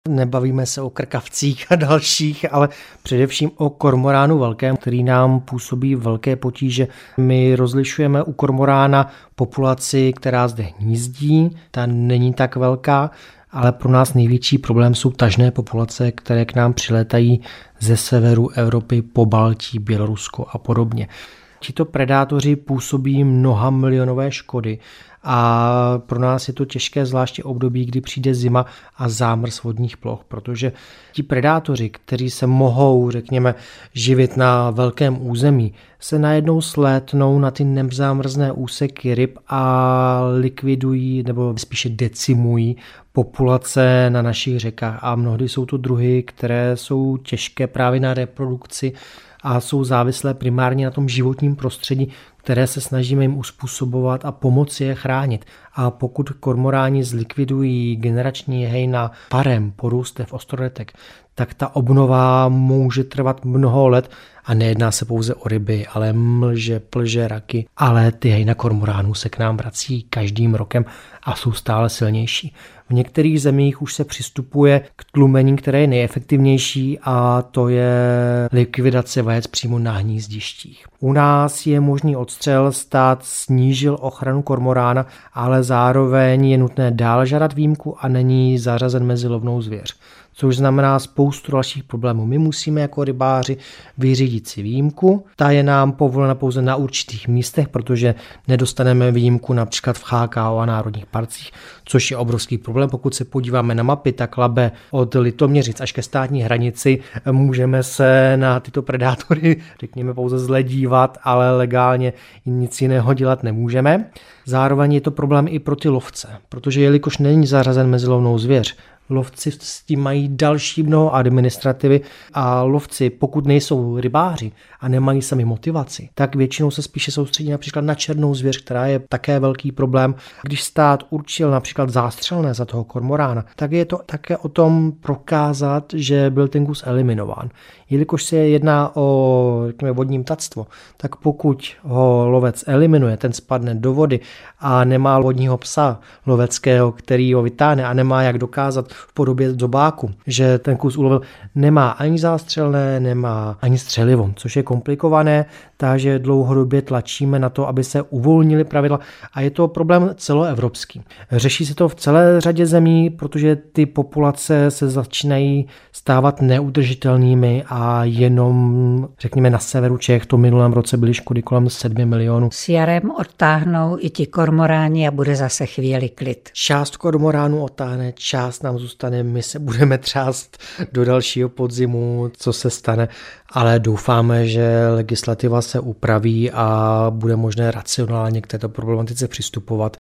Nebavíme se o krkavcích a dalších, ale především o kormoránu velkém, který nám působí velké potíže. My rozlišujeme u kormorána populaci, která zde hnízdí, ta není tak velká, ale pro nás největší problém jsou tažné populace, které k nám přilétají ze severu Evropy, Pobaltí, Bělorusko a podobně. Tito predátoři působí mnohamilionové škody a pro nás je to těžké, zvláště období, kdy přijde zima a zámrs vodních ploch, protože ti predátoři, kteří se mohou, řekněme, živit na velkém území, se najednou slétnou na ty nezámrzné úseky ryb a likvidují nebo spíše decimují populace na našich řekách a mnohdy jsou to druhy, které jsou těžké právě na reprodukci a jsou závislé primárně na tom životním prostředí, které se snažíme jim uspůsobovat a pomoci je chránit. A pokud kormoráni zlikvidují generační hejna parem, porůstev, ostroretek, tak ta obnova může trvat mnoho let a nejedná se pouze o ryby, ale mlže, plže, raky, ale ty hejna kormoránů se k nám vrací každým rokem a jsou stále silnější. V některých zemích už se přistupuje k tlumení, které je nejefektivnější a to je likvidace vajec přímo na hnízdištích. U nás je možný odstřel, stát snížil ochranu kormorána, ale zároveň je nutné dál žádat výjimku a není zařazen mezi lovnou zvěř. Což znamená spoustu dalších problémů. My musíme jako rybáři vyřídit si výjimku. Ta je nám povolena pouze na určitých místech, protože nedostaneme výjimku například v CHKO a národních parcích, což je obrovský problém. Pokud se podíváme na mapy, tak Labe od Litoměřic až ke státní hranici můžeme se na tyto predátory, řekněme, pouze zle dívat, ale legálně nic jiného dělat nemůžeme. Zároveň je to problém i pro ty lovce, protože jelikož není zařazen mezi lovnou zvěř, lovci s tím mají další mnoho administrativy a lovci, pokud nejsou rybáři a nemají sami motivaci, tak většinou se spíše soustředí například na černou zvěř, která je také velký problém. Když stát určil například zástřelné za toho kormorána, tak je to také o tom prokázat, že byl ten kus eliminován. Jelikož se jedná o, řekněme, vodní ptactvo, tak pokud ho lovec eliminuje, ten spadne do vody a nemá vodního psa loveckého, který ho vytáhne a nemá jak dokázat v podobě zobáku, že ten kus ulovil, nemá ani zástřelné, nemá ani střelivo, což je komplikované, takže dlouhodobě tlačíme na to, aby se uvolnily pravidla a je to problém celoevropský. Řeší se to v celé řadě zemí, protože ty populace se začínají stávat neudržitelnými a jenom, řekněme, na severu Čech to minulém roce byly škody kolem 7 milionů. S jarem odtáhnou i ti kormoráni a bude zase chvíli klid. Část kormoránů odtáhne, část nám zůstane, my se budeme třást do dalšího podzimu, co se stane, ale doufáme, že legislativa se upraví a bude možné racionálně k této problematice přistupovat.